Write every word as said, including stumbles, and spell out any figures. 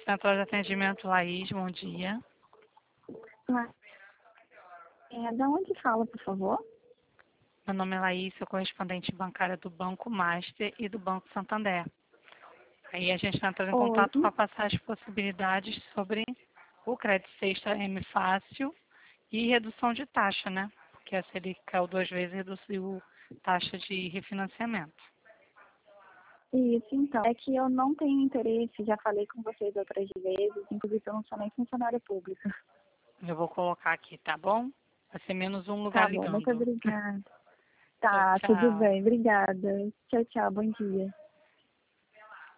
Central de Atendimento Laís, bom dia. É, da onde fala, por favor? Meu nome é Laís, sou correspondente bancária do Banco Master e do Banco Santander. Aí a gente está entrando em Oi. contato para passar as possibilidades sobre o crédito sexta M Fácil e redução de taxa, né? Porque a Selic caiu duas vezes e reduziu taxa de refinanciamento. Isso, então. É que eu não tenho interesse, já falei com vocês outras vezes, inclusive eu não sou nem funcionária pública. Eu vou colocar aqui, tá bom? Vai ser menos um lugar Tá bom, muito ligando. obrigada. Tchau, Tá, tudo tchau. bem, obrigada. Tchau, tchau, bom dia.